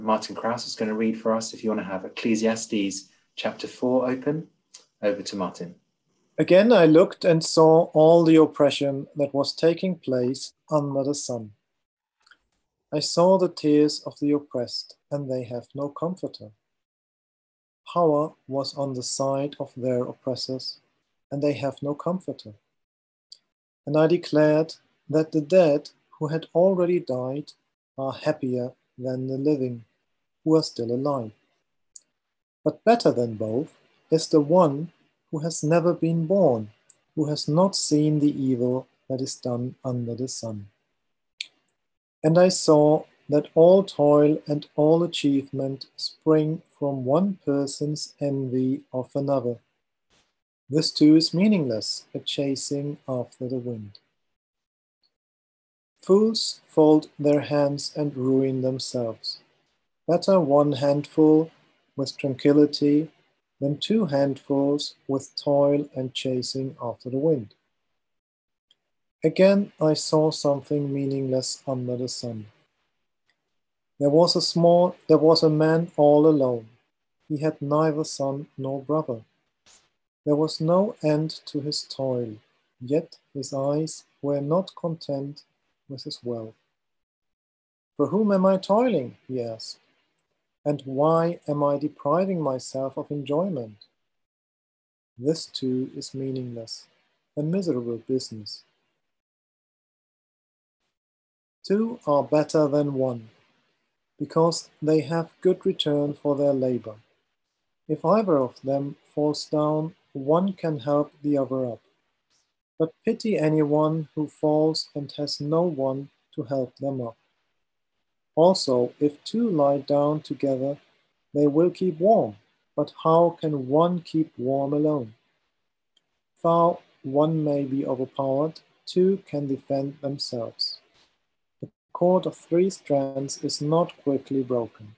Martin Krause is going to read for us. If you want to have Ecclesiastes chapter 4 open, over to Martin. Again I looked and saw all the oppression that was taking place under the sun. I saw the tears of the oppressed, and they have no comforter. Power was on the side of their oppressors, and they have no comforter. And I declared that the dead who had already died are happier than the living who are still alive. But better than both is the one who has never been born, who has not seen the evil that is done under the sun. And I saw that all toil and all achievement spring from one person's envy of another. This too is meaningless, a chasing after the wind. Fools fold their hands and ruin themselves. Better one handful with tranquility than 2 handfuls with toil and chasing after the wind. Again I saw something meaningless under the sun. There was a man all alone. He had neither son nor brother. There was no end to his toil, yet his eyes were not content with his wealth. For whom am I toiling? He asked. And why am I depriving myself of enjoyment? This too is meaningless, a miserable business. 2 are better than 1, because they have good return for their labor. If either of them falls down, one can help the other up. But pity anyone who falls and has no one to help them up. Also, if 2 lie down together, they will keep warm. But how can one keep warm alone? Though one may be overpowered, 2 can defend themselves. The cord of 3 strands is not quickly broken.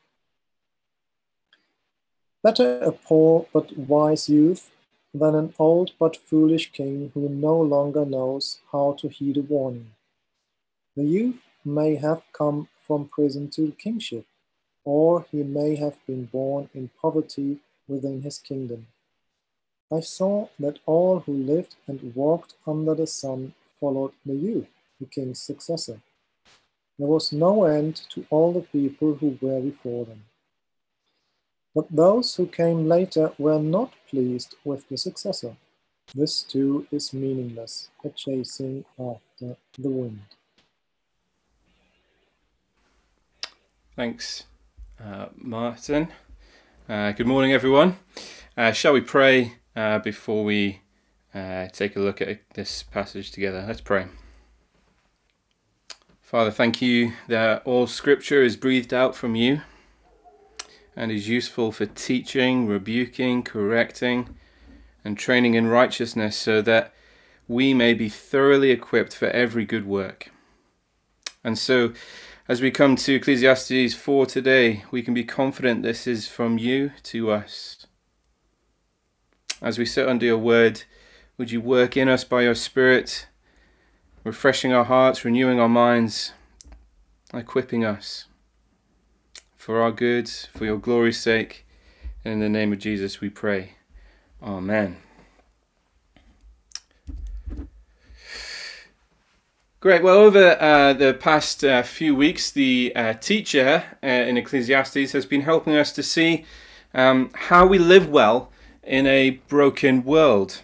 Better a poor but wise youth than an old but foolish king who no longer knows how to heed a warning. The youth may have come from prison to kingship, or he may have been born in poverty within his kingdom. I saw that all who lived and walked under the sun followed the youth, the king's successor. There was no end to all the people who were before them. But those who came later were not pleased with the successor. This too is meaningless, a chasing after the wind. Thanks, Martin. Good morning, everyone. Shall we pray before we take a look at this passage together? Let's pray. Father, thank you that all scripture is breathed out from you and is useful for teaching, rebuking, correcting, and training in righteousness, so that we may be thoroughly equipped for every good work. And so, as we come to Ecclesiastes 4 today, we can be confident this is from you to us. As we sit under your word, would you work in us by your Spirit, refreshing our hearts, renewing our minds, equipping us for our good, for your glory's sake. And in the name of Jesus we pray. Amen. Great. Well, over the past few weeks, the teacher in Ecclesiastes has been helping us to see how we live well in a broken world.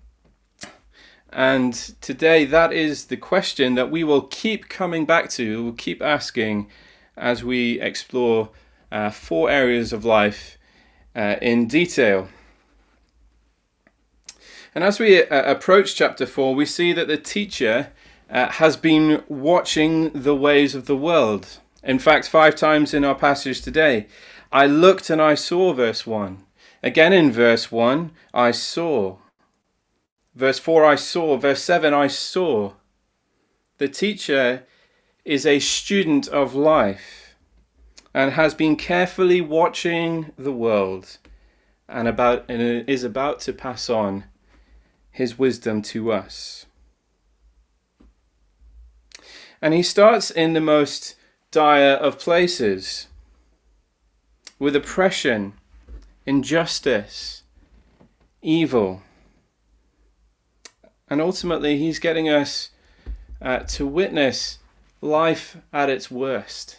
And today, that is the question that we will keep coming back to, we'll keep asking as we explore 4 areas of life in detail. And as we approach chapter 4, we see that the teacher has been watching the ways of the world. In fact, 5 times in our passage today, I looked and I saw, verse 1. Again in verse 1, I saw. Verse 4, I saw. Verse 7, I saw. The teacher is a student of life and has been carefully watching the world and is about to pass on his wisdom to us. And he starts in the most dire of places. with oppression, injustice, evil. And ultimately, he's getting us to witness life at its worst.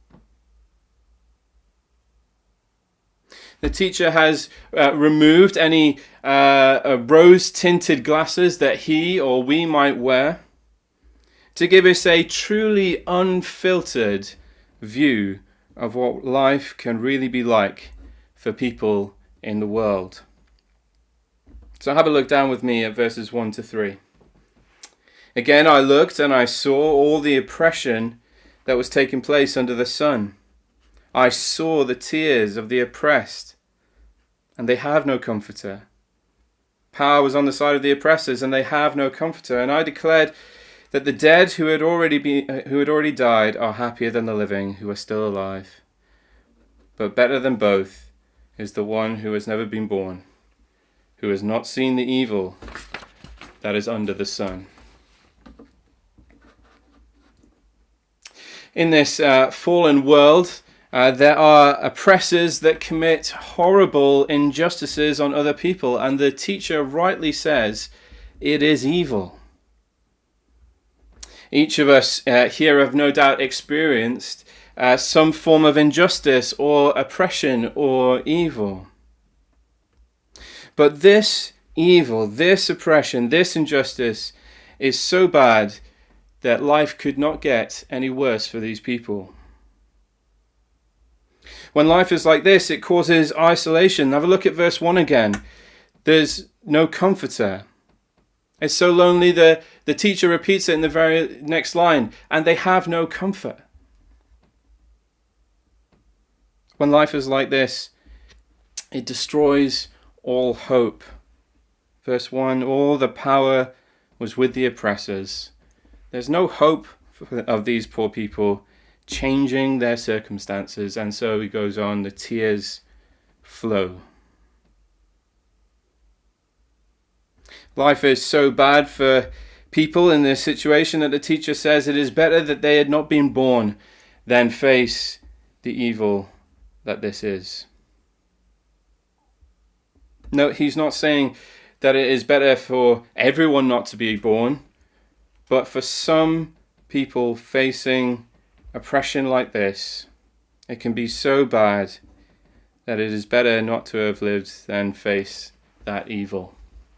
The teacher has removed any rose-tinted glasses that he or we might wear to give us a truly unfiltered view of what life can really be like for people in the world. So have a look down with me at verses 1 to 3. Again, I looked and I saw all the oppression that was taking place under the sun. I saw the tears of the oppressed, and they have no comforter. Power was on the side of the oppressors, and they have no comforter. And I declared that the dead who had already died are happier than the living who are still alive. But better than both is the one who has never been born, who has not seen the evil that is under the sun. In this fallen world, there are oppressors that commit horrible injustices on other people, and the teacher rightly says it is evil. Each of us here have no doubt experienced some form of injustice or oppression or evil. But this evil, this oppression, this injustice is so bad that life could not get any worse for these people. When life is like this, it causes isolation. Have a look at verse 1 again. There's no comforter. It's so lonely, the teacher repeats it in the very next line, and they have no comfort. When life is like this, it destroys all hope. Verse 1, all the power was with the oppressors. There's no hope of these poor people changing their circumstances, and so he goes on, the tears flow. Life is so bad for people in this situation that the teacher says it is better that they had not been born than face the evil that this is. No, he's not saying that it is better for everyone not to be born, but for some people facing oppression like this, it can be so bad that it is better not to have lived than face that evil.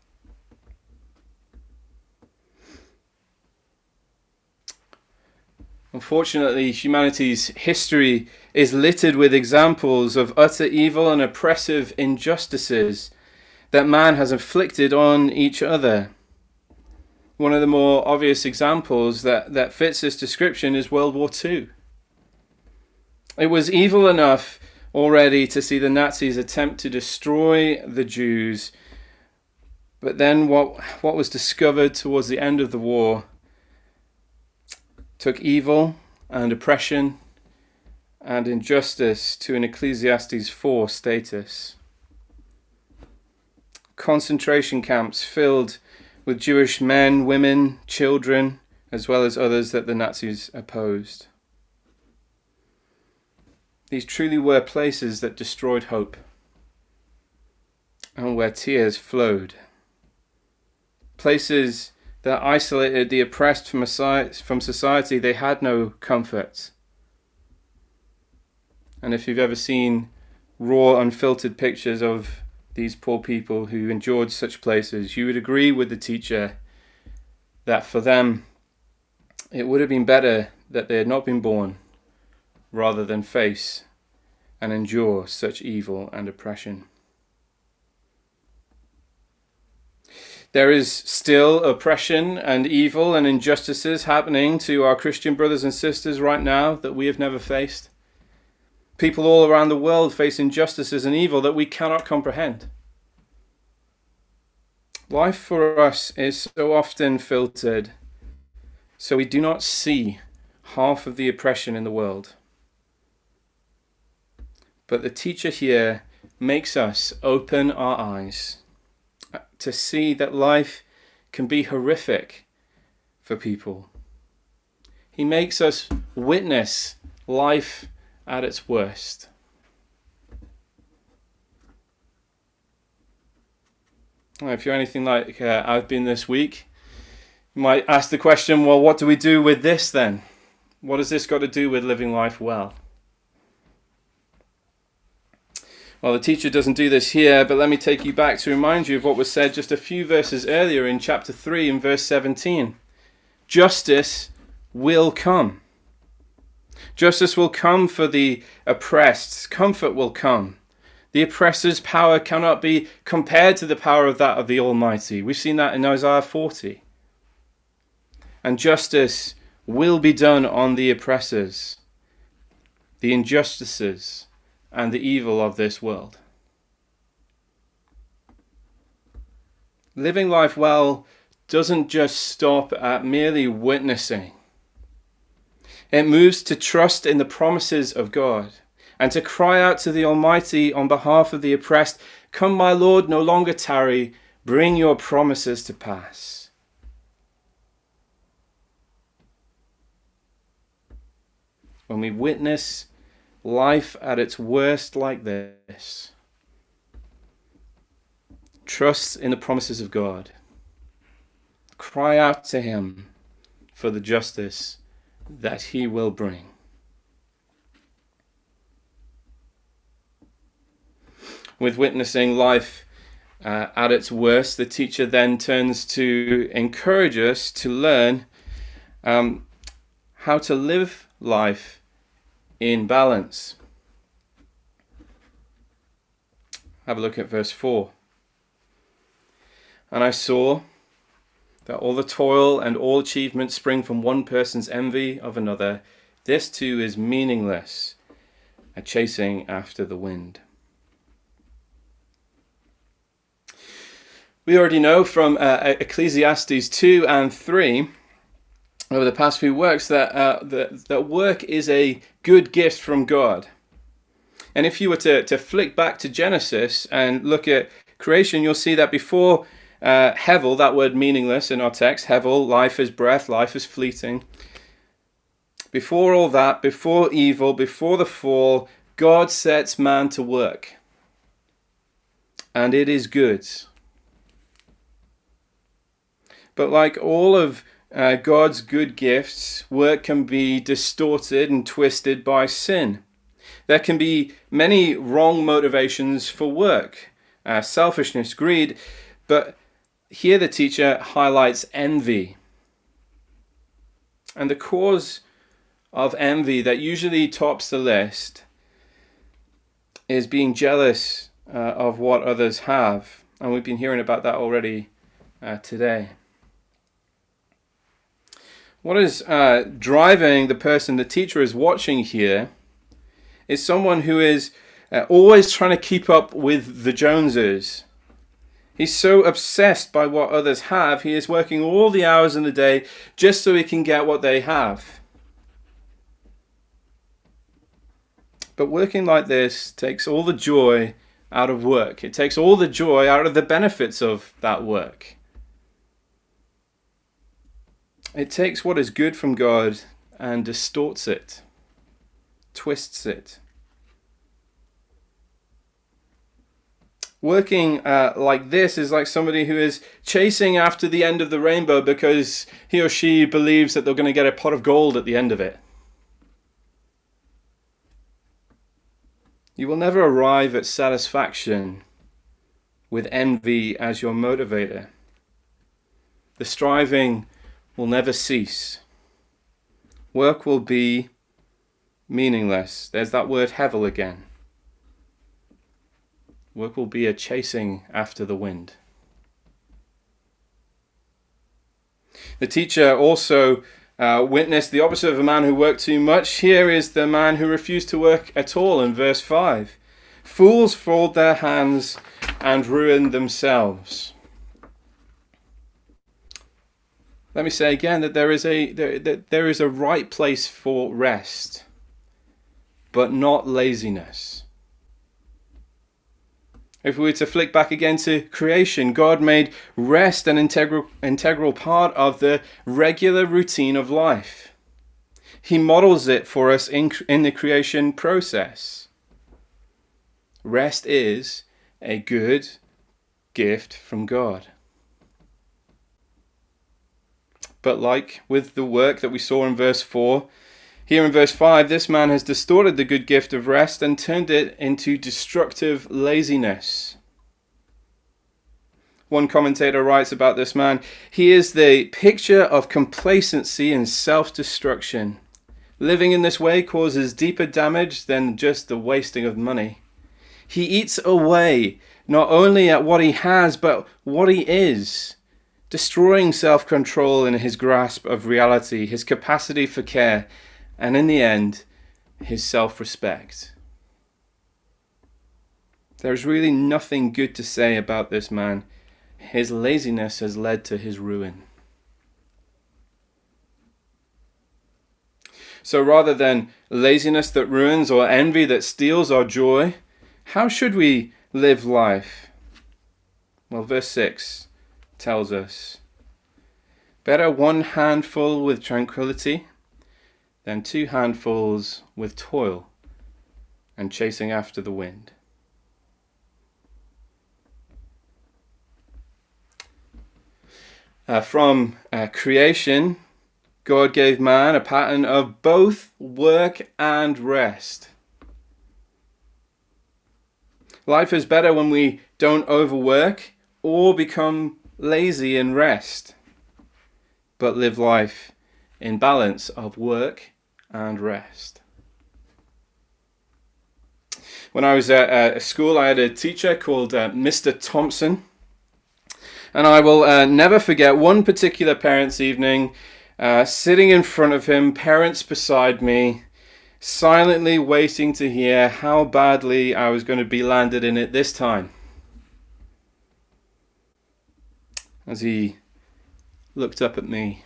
Unfortunately, humanity's history is littered with examples of utter evil and oppressive injustices that man has inflicted on each other. One of the more obvious examples that fits this description is World War II. It was evil enough already to see the Nazis attempt to destroy the Jews, but then what was discovered towards the end of the war took evil and oppression and injustice to an Ecclesiastes 4 status. Concentration camps filled with Jewish men, women, children, as well as others that the Nazis opposed. These truly were places that destroyed hope and where tears flowed. Places that isolated the oppressed from society. They had no comfort. And if you've ever seen raw, unfiltered pictures of these poor people who endured such places, you would agree with the teacher that for them it would have been better that they had not been born rather than face and endure such evil and oppression. There is still oppression and evil and injustices happening to our Christian brothers and sisters right now that we have never faced. People all around the world face injustices and evil that we cannot comprehend. Life for us is so often filtered, so we do not see half of the oppression in the world. But the teacher here makes us open our eyes to see that life can be horrific for people. He makes us witness life at its worst. If you're anything like I've been this week, you might ask the question, well, what do we do with this then? What has this got to do with living life well? Well, the teacher doesn't do this here, but let me take you back to remind you of what was said just a few verses earlier in chapter 3 and verse 17. Justice will come. Justice will come for the oppressed. Comfort will come. The oppressor's power cannot be compared to the power of that of the Almighty. We've seen that in Isaiah 40. And justice will be done on the oppressors, the injustices, and the evil of this world. Living life well doesn't just stop at merely witnessing. It moves to trust in the promises of God and to cry out to the Almighty on behalf of the oppressed, "Come, my Lord, no longer tarry, bring your promises to pass." When we witness life at its worst like this, trust in the promises of God. Cry out to him for the justice that he will bring. With witnessing life at its worst, the teacher then turns to encourage us to learn how to live life in balance. Have a look at verse 4. "And I saw that all the toil and all achievement spring from one person's envy of another. This too is meaningless, a chasing after the wind." We already know from Ecclesiastes 2 and 3 over the past few works that work is a good gift from God. And if you were to flick back to Genesis and look at creation, you'll see that before Hevel, that word meaningless in our text, Hevel, life is breath, life is fleeting. Before all that, before evil, before the fall, God sets man to work. And it is good. But like all of God's good gifts, work can be distorted and twisted by sin. There can be many wrong motivations for work, selfishness, greed, but here the teacher highlights envy. And the cause of envy that usually tops the list is being jealous of what others have. And we've been hearing about that already today. What is driving the person the teacher is watching here is someone who is always trying to keep up with the Joneses. He's so obsessed by what others have, he is working all the hours in the day just so he can get what they have. But working like this takes all the joy out of work. It takes all the joy out of the benefits of that work. It takes what is good from God and distorts it, twists it. Working like this is like somebody who is chasing after the end of the rainbow because he or she believes that they're going to get a pot of gold at the end of it. You will never arrive at satisfaction with envy as your motivator. The striving will never cease. Work will be meaningless. There's that word hevel again. Work will be a chasing after the wind. The teacher also witnessed the opposite of a man who worked too much. Here is the man who refused to work at all in verse 5. Fools fold their hands and ruin themselves. Let me say again that there is a right place for rest, but not laziness. If we were to flick back again to creation, God made rest an integral part of the regular routine of life. He models it for us in the creation process. Rest is a good, gift from God. But like with the work that we saw in verse 4, here in verse 5, this man has distorted the good gift of rest and turned it into destructive laziness. One commentator writes about this man, he is the picture of complacency and self-destruction. Living in this way causes deeper damage than just the wasting of money. He eats away not only at what he has, but what he is, destroying self-control in his grasp of reality, his capacity for care, and in the end, his self-respect. There's really nothing good to say about this man. His laziness has led to his ruin. So rather than laziness that ruins or envy that steals our joy, how should we live life? Well, verse 6 tells us, better one handful with tranquility than 2 handfuls with toil and chasing after the wind. From creation, God gave man a pattern of both work and rest. Life is better when we don't overwork or become lazy in rest, but live life in balance of work and rest. When I was at school, I had a teacher called Mr. Thompson. And I will never forget one particular parents' evening, sitting in front of him, parents beside me, silently waiting to hear how badly I was going to be landed in it this time. As he looked up at me,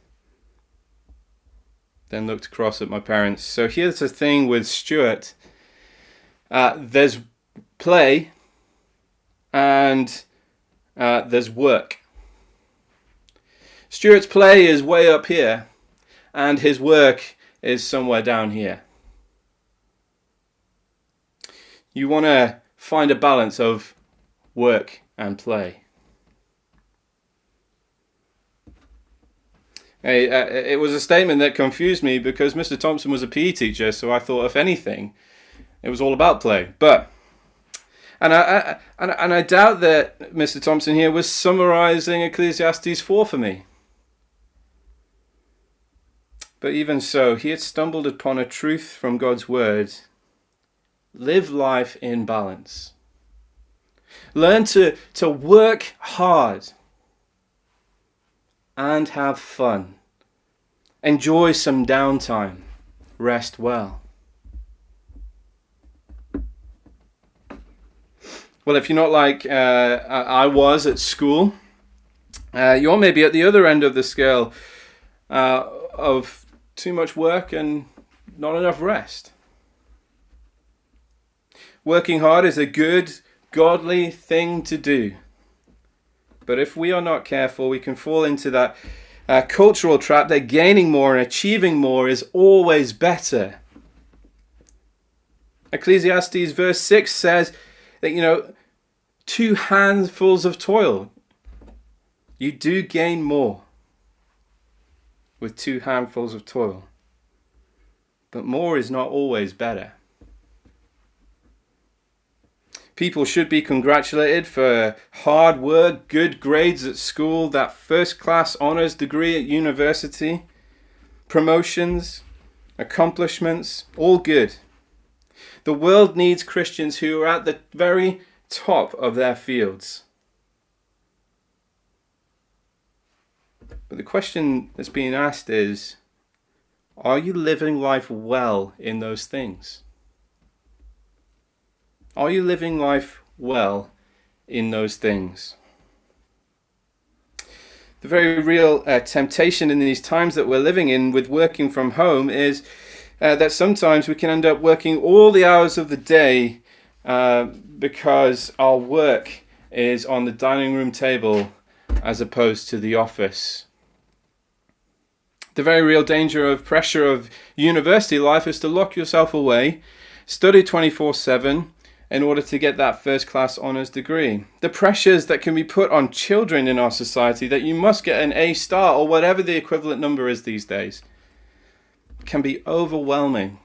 then looked across at my parents. So here's the thing with Stuart. There's play and there's work. Stuart's play is way up here, and his work is somewhere down here. You want to find a balance of work and play. It was a statement that confused me because Mr. Thompson was a PE teacher, so I thought, if anything, it was all about play. And I doubt that Mr. Thompson here was summarizing Ecclesiastes 4 for me. But even so, he had stumbled upon a truth from God's word. Live life in balance. Learn to work hard and have fun. Enjoy some downtime. Rest well. Well, if you're not like I was at school, you're maybe at the other end of the scale of too much work and not enough rest. Working hard is a good, godly thing to do. But if we are not careful, we can fall into that cultural trap that gaining more and achieving more is always better. Ecclesiastes verse 6 says that, 2 handfuls of toil. You do gain more with 2 handfuls of toil. But more is not always better. People should be congratulated for hard work, good grades at school, that first-class honours degree at university, promotions, accomplishments, all good. The world needs Christians who are at the very top of their fields. But the question that's being asked is, are you living life well in those things? Are you living life well in those things? The very real temptation in these times that we're living in with working from home is that sometimes we can end up working all the hours of the day because our work is on the dining room table as opposed to the office. The very real danger of pressure of university life is to lock yourself away, study 24/7, in order to get that first-class honours degree. The pressures that can be put on children in our society that you must get an A star or whatever the equivalent number is these days can be overwhelming.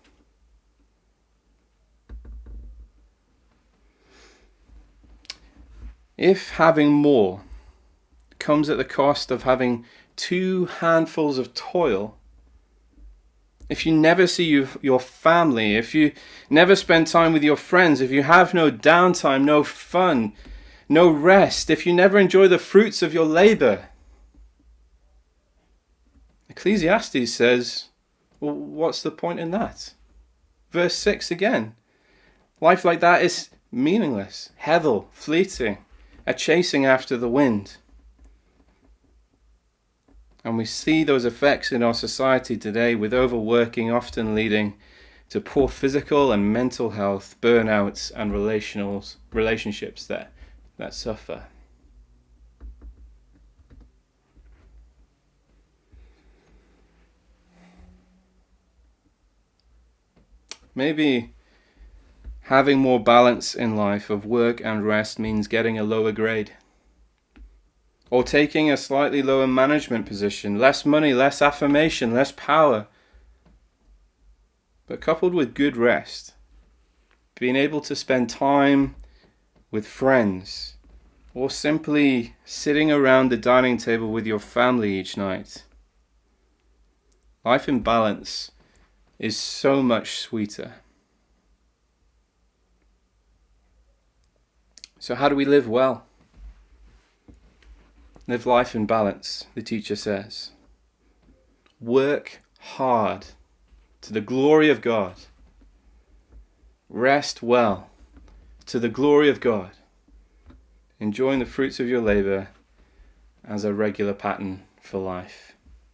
If having more comes at the cost of having 2 handfuls of toil, if you never see your family, if you never spend time with your friends, if you have no downtime, no fun, no rest, if you never enjoy the fruits of your labor, Ecclesiastes says, well, what's the point in that? Verse 6 again. Life like that is meaningless, hevel, fleeting, a chasing after the wind. And we see those effects in our society today, with overworking often leading to poor physical and mental health, burnouts, and relationships that suffer. Maybe having more balance in life of work and rest means getting a lower grade, or taking a slightly lower management position, less money, less affirmation, less power. But coupled with good rest, being able to spend time with friends, or simply sitting around the dining table with your family each night. Life in balance is so much sweeter. So how do we live well? Live life in balance, the teacher says. Work hard to the glory of God. Rest well to the glory of God. Enjoying the fruits of your labor as a regular pattern for life.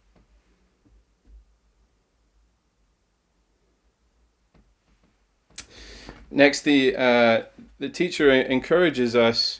Next, the teacher encourages us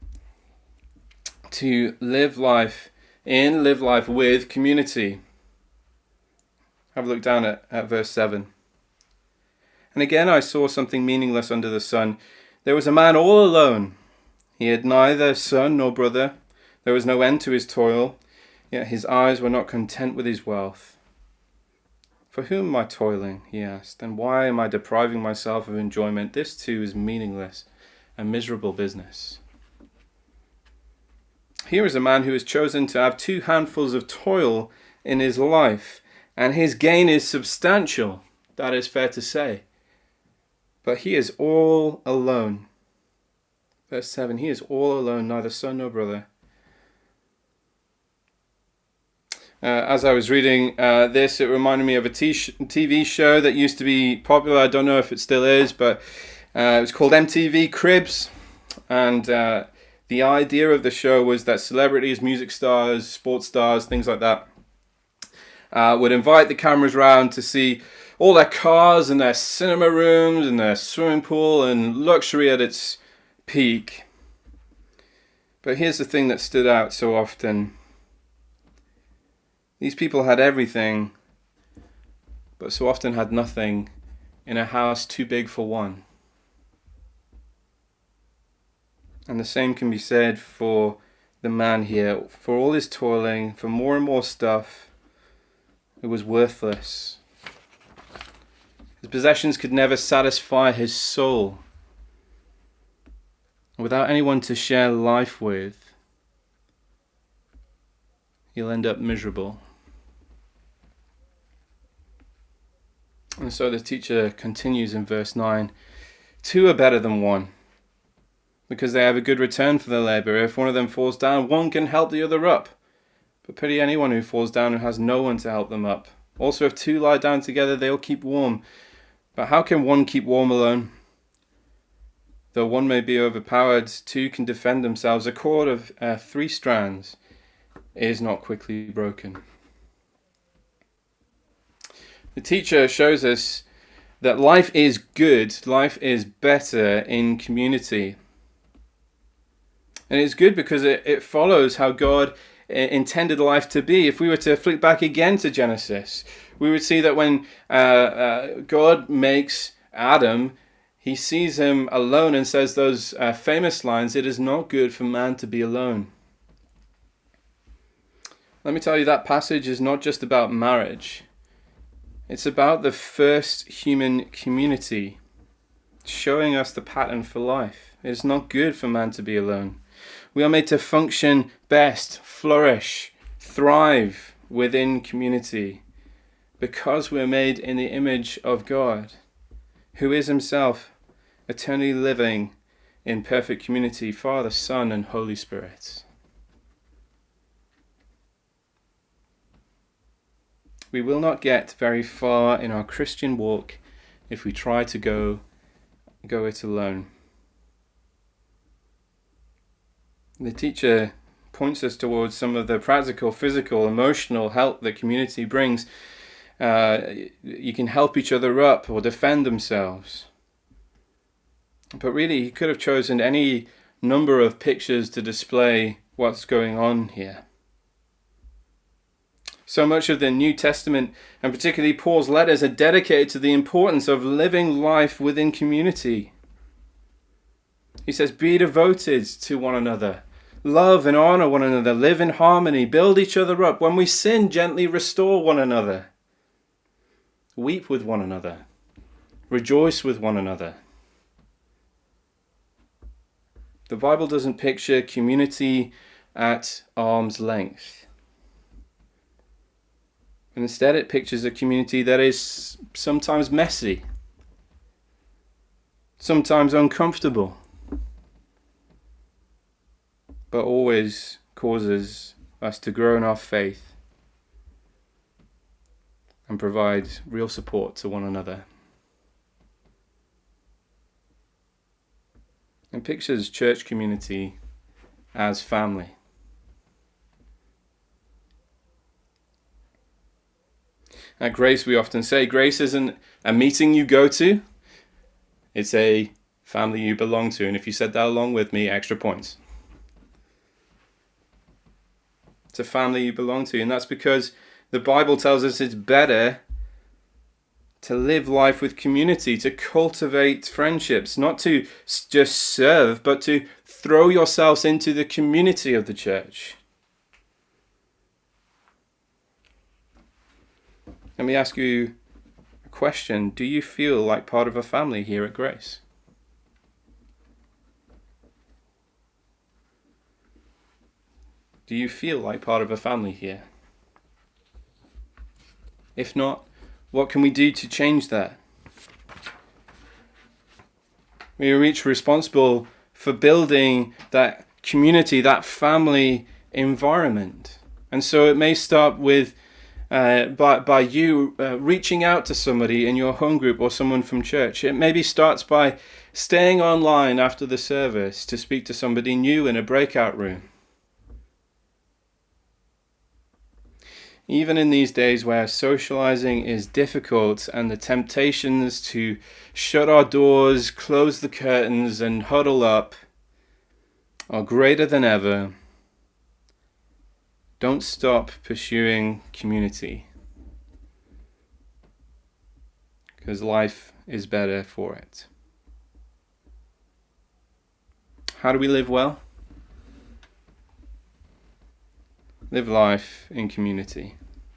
to live life with community. Have a look down at verse 7. And again I saw something meaningless under the sun. There was a man all alone. He had neither son nor brother. There was no end to his toil, yet his eyes were not content with his wealth. For whom am I toiling, he asked, and why am I depriving myself of enjoyment? This too is meaningless and miserable business. Here is a man who has chosen to have 2 handfuls of toil in his life, and his gain is substantial. That is fair to say. But he is all alone. Verse 7, he is all alone, neither son nor brother. As I was reading this, it reminded me of a TV show that used to be popular. I don't know if it still is, but it was called MTV Cribs. And the idea of the show was that celebrities, music stars, sports stars, things like that, would invite the cameras round to see all their cars and their cinema rooms and their swimming pool and luxury at its peak. But here's the thing that stood out so often. These people had everything, but so often had nothing in a house too big for one. And the same can be said for the man here. For all his toiling, for more and more stuff, it was worthless. His possessions could never satisfy his soul. Without anyone to share life with, he'll end up miserable. And so the teacher continues in verse 9. 2 are better than 1, because they have a good return for their labor. If one of them falls down, one can help the other up. But pity anyone who falls down and has no one to help them up. Also, if 2 lie down together, they'll keep warm. But how can one keep warm alone? Though one may be overpowered, 2 can defend themselves. A cord of 3 strands is not quickly broken. The teacher shows us that life is good, life is better in community. And it's good because it follows how God intended life to be. If we were to flick back again to Genesis, we would see that when God makes Adam, he sees him alone and says those famous lines, "It is not good for man to be alone." Let me tell you, that passage is not just about marriage. It's about the first human community, showing us the pattern for life. It is not good for man to be alone. We are made to function best, flourish, thrive within community, because we're made in the image of God, who is himself eternally living in perfect community, Father, Son, and Holy Spirit. We will not get very far in our Christian walk if we try to go it alone. The teacher points us towards some of the practical, physical, emotional help that community brings. You can help each other up or defend themselves. But really, he could have chosen any number of pictures to display what's going on here. So much of the New Testament, and particularly Paul's letters, are dedicated to the importance of living life within community. He says, be devoted to one another. Love and honor one another. Live in harmony. Build each other up. When we sin, gently restore one another. Weep with one another. Rejoice with one another. The Bible doesn't picture community at arm's length. And instead it pictures a community that is sometimes messy, sometimes uncomfortable, but always causes us to grow in our faith and provide real support to one another. And pictures church community as family. At Grace, we often say Grace isn't a meeting you go to, it's a family you belong to. And if you said that along with me, extra points. It's a family you belong to, and that's because the Bible tells us it's better to live life with community, to cultivate friendships, not to just serve, but to throw yourselves into the community of the church. Let me ask you a question. Do you feel like part of a family here at Grace? Do you feel like part of a family here? If not, what can we do to change that? We are each responsible for building that community, that family environment. And so it may start with by you reaching out to somebody in your home group or someone from church. It maybe starts by staying online after the service to speak to somebody new in a breakout room. Even in these days where socializing is difficult and the temptations to shut our doors, close the curtains, and huddle up are greater than ever, don't stop pursuing community, because life is better for it. How do we live well? Live life in community.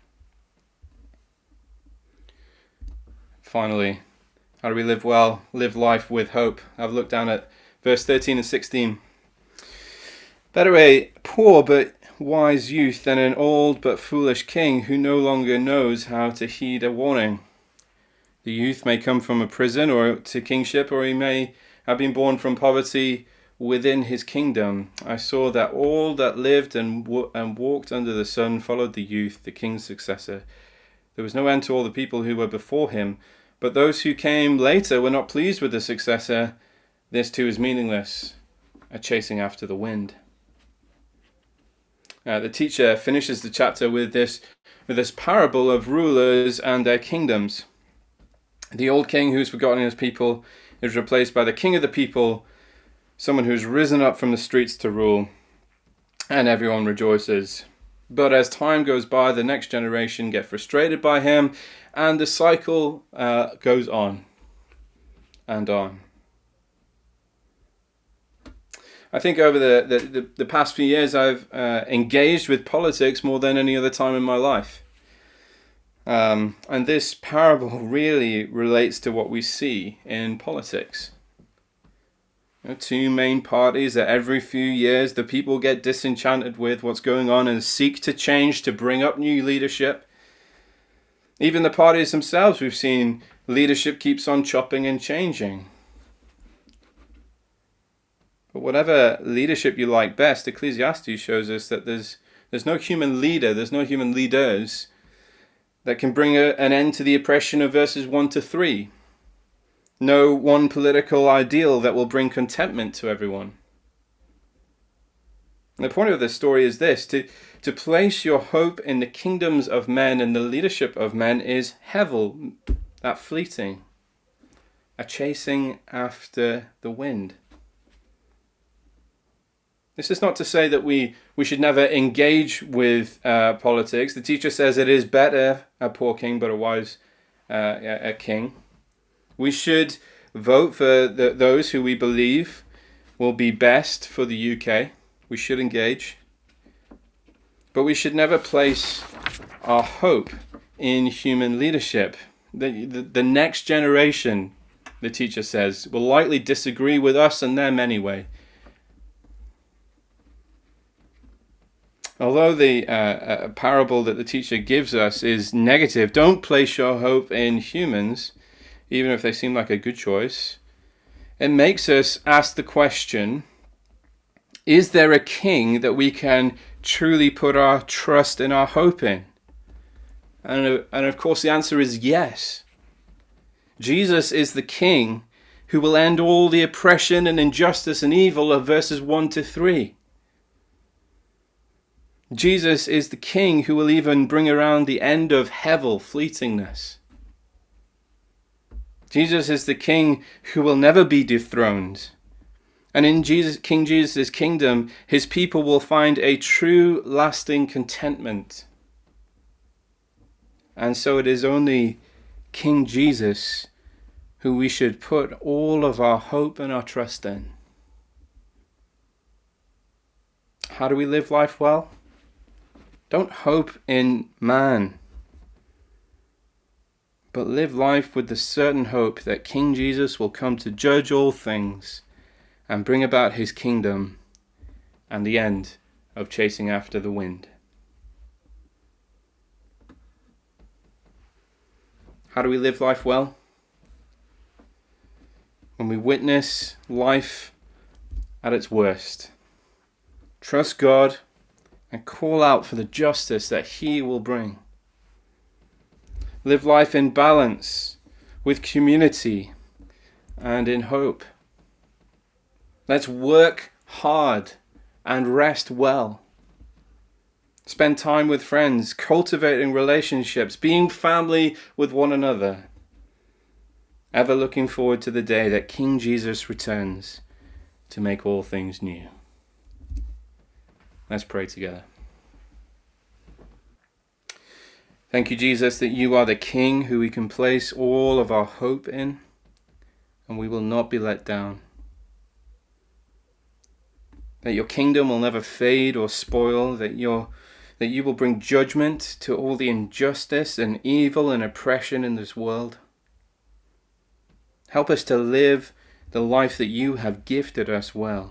Finally, how do we live well? Live life with hope. I've looked down at verse 13 and 16. Better a poor but wise youth than an old but foolish king who no longer knows how to heed a warning. The youth may come from a prison or to kingship, or he may have been born from poverty within his kingdom. I saw that all that lived and walked under the sun followed the youth, the king's successor. There was no end to all the people who were before him, but those who came later were not pleased with the successor. This too is meaningless, a chasing after the wind. The teacher finishes the chapter with this parable of rulers and their kingdoms. The old king who's forgotten his people is replaced by the king of the people, someone who's risen up from the streets to rule, and everyone rejoices. But as time goes by, the next generation get frustrated by him, and the cycle goes on and on. I think over the past few years, I've engaged with politics more than any other time in my life. And this parable really relates to what we see in politics. Two main parties that every few years the people get disenchanted with what's going on and seek to change to bring up new leadership. Even the parties themselves, we've seen leadership keeps on chopping and changing. But whatever leadership you like best, Ecclesiastes shows us that there's no human leader, there's no human leaders that can bring an end to the oppression of verses 1 to 3. No one political ideal that will bring contentment to everyone. And the point of this story is this: to place your hope in the kingdoms of men and the leadership of men is hevel, that fleeting, a chasing after the wind. This is not to say that we should never engage with politics. The teacher says it is better a poor king but a wise a king. We should vote for those who we believe will be best for the UK. We should engage. But we should never place our hope in human leadership. The next generation, the teacher says, will likely disagree with us and them anyway. Although the parable that the teacher gives us is negative, don't place your hope in humans, even if they seem like a good choice. It makes us ask the question, is there a king that we can truly put our trust and our hope in? And of course the answer is yes. Jesus is the king who will end all the oppression and injustice and evil of verses 1 to 3. Jesus is the king who will even bring around the end of hevel, fleetingness. Jesus is the king who will never be dethroned. And in King Jesus' kingdom, his people will find a true, lasting contentment. And so it is only King Jesus who we should put all of our hope and our trust in. How do we live life well? Don't hope in man, but live life with the certain hope that King Jesus will come to judge all things and bring about his kingdom and the end of chasing after the wind. How do we live life well? When we witness life at its worst, trust God and call out for the justice that he will bring. Live life in balance, with community, and in hope. Let's work hard and rest well. Spend time with friends, cultivating relationships, being family with one another. Ever looking forward to the day that King Jesus returns to make all things new. Let's pray together. Thank you, Jesus, that you are the King who we can place all of our hope in, and we will not be let down. That your kingdom will never fade or spoil, that you will bring judgment to all the injustice and evil and oppression in this world. Help us to live the life that you have gifted us well.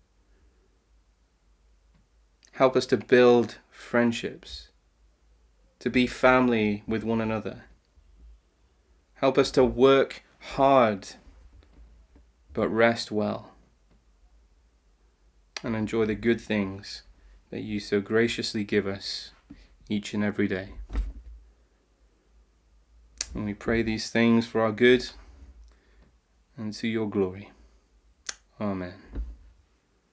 Help us to build friendships, to be family with one another. Help us to work hard, but rest well, and enjoy the good things that you so graciously give us each and every day. And we pray these things for our good and to your glory. Amen.